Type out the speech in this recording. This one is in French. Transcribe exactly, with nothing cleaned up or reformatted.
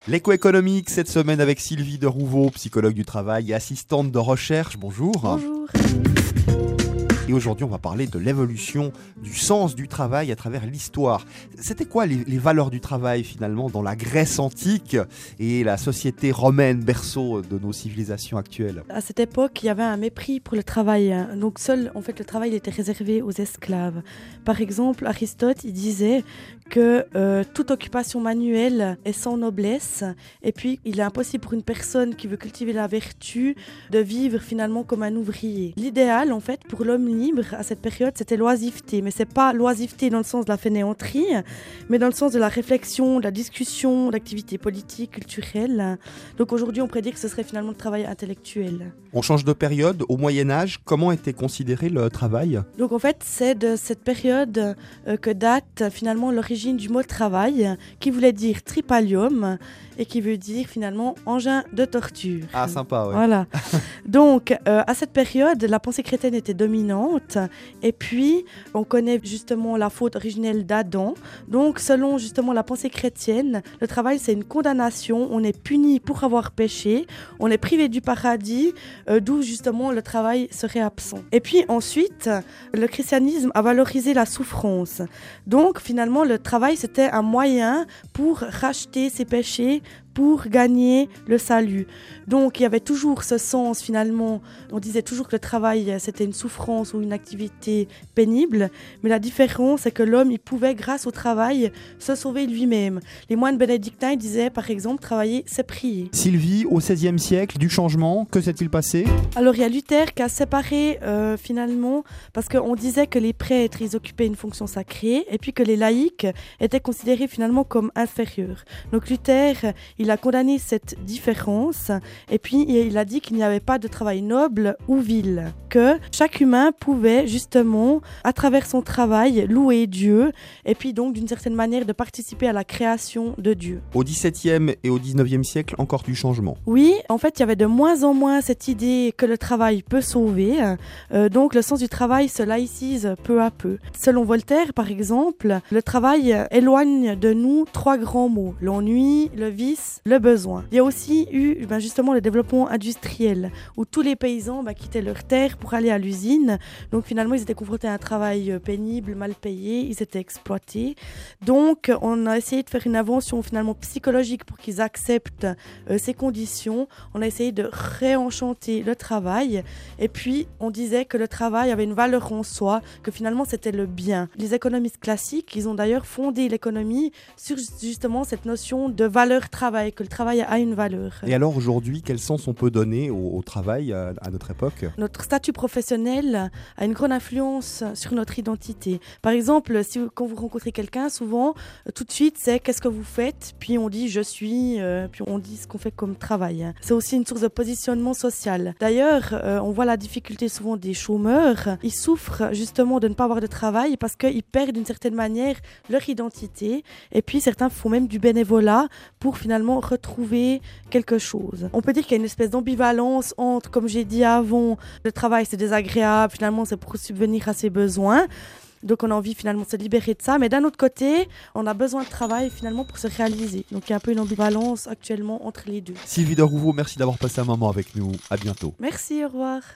L'écho économique cette semaine avec Sylvie de Rouveau, psychologue du travail et assistante de recherche. Bonjour. Bonjour. Et aujourd'hui, on va parler de l'évolution du sens du travail à travers l'histoire. C'était quoi les, les valeurs du travail finalement dans la Grèce antique et la société romaine, berceau de nos civilisations actuelles? À cette époque, il y avait un mépris pour le travail. Donc seul, en fait, le travail était réservé aux esclaves. Par exemple, Aristote, il disait que euh, toute occupation manuelle est sans noblesse. Et puis, il est impossible pour une personne qui veut cultiver la vertu de vivre finalement comme un ouvrier. L'idéal, en fait, pour l'homme libre à cette période, c'était l'oisiveté. Mais c'est pas l'oisiveté dans le sens de la fainéanterie, mais dans le sens de la réflexion, de la discussion, d'activité politique, culturelle. Donc aujourd'hui, on pourrait dire que ce serait finalement le travail intellectuel. On change de période. Au Moyen-Âge, comment était considéré le travail? Donc en fait, c'est de cette période euh, que date finalement l'origine du mot travail, qui voulait dire tripalium et qui veut dire finalement engin de torture. Ah, sympa, ouais. Voilà. Donc, euh, à cette période, la pensée chrétienne était dominante. Et puis, on connaît justement la faute originelle d'Adam. Donc, selon justement la pensée chrétienne, le travail, c'est une condamnation. On est puni pour avoir péché. On est privé du paradis, euh, d'où justement le travail serait absent. Et puis ensuite, le christianisme a valorisé la souffrance. Donc, finalement, le travail, c'était un moyen pour racheter ses péchés, pour gagner le salut. Donc il y avait toujours ce sens finalement, on disait toujours que le travail c'était une souffrance ou une activité pénible, mais la différence c'est que l'homme il pouvait grâce au travail se sauver lui-même. Les moines bénédictins disaient par exemple travailler c'est prier. Sylvie, au seizième siècle, du changement, que s'est-il passé? Alors il y a Luther qui a séparé euh, finalement, parce qu'on disait que les prêtres ils occupaient une fonction sacrée et puis que les laïcs étaient considérés finalement comme inférieurs. Donc Luther il a condamné cette différence et puis il a dit qu'il n'y avait pas de travail noble ou vil, que chaque humain pouvait justement à travers son travail louer Dieu et puis donc d'une certaine manière de participer à la création de Dieu. Au dix-septième et au dix-neuvième siècle, encore du changement. Oui, en fait il y avait de moins en moins cette idée que le travail peut sauver, euh, donc le sens du travail se laïcise peu à peu. Selon Voltaire par exemple, le travail éloigne de nous trois grands mots: l'ennui, le vice, le besoin. Il y a aussi eu ben, justement le développement industriel où tous les paysans ben, quittaient leurs terres pour aller à l'usine. Donc finalement ils étaient confrontés à un travail pénible, mal payé, ils étaient exploités. Donc on a essayé de faire une invention finalement psychologique pour qu'ils acceptent euh, ces conditions. On a essayé de réenchanter le travail et puis on disait que le travail avait une valeur en soi, que finalement c'était le bien. Les économistes classiques, ils ont d'ailleurs fondé l'économie sur justement cette notion de valeur travail, que le travail a une valeur. Et alors aujourd'hui, quel sens on peut donner au, au travail à, à notre époque? Notre statut professionnel a une grande influence sur notre identité. Par exemple, si vous, quand vous rencontrez quelqu'un, souvent, euh, tout de suite, c'est qu'est-ce que vous faites, puis on dit je suis, euh, puis on dit ce qu'on fait comme travail. C'est aussi une source de positionnement social. D'ailleurs, euh, on voit la difficulté souvent des chômeurs. Ils souffrent justement de ne pas avoir de travail parce qu'ils perdent d'une certaine manière leur identité. Et puis certains font même du bénévolat pour finalement retrouver quelque chose. On peut dire qu'il y a une espèce d'ambivalence entre, comme j'ai dit avant, le travail c'est désagréable, finalement c'est pour subvenir à ses besoins. Donc on a envie finalement de se libérer de ça. Mais d'un autre côté, on a besoin de travail finalement pour se réaliser. Donc il y a un peu une ambivalence actuellement entre les deux. Sylvie de Rouveau, merci d'avoir passé un moment avec nous. À bientôt. Merci, au revoir.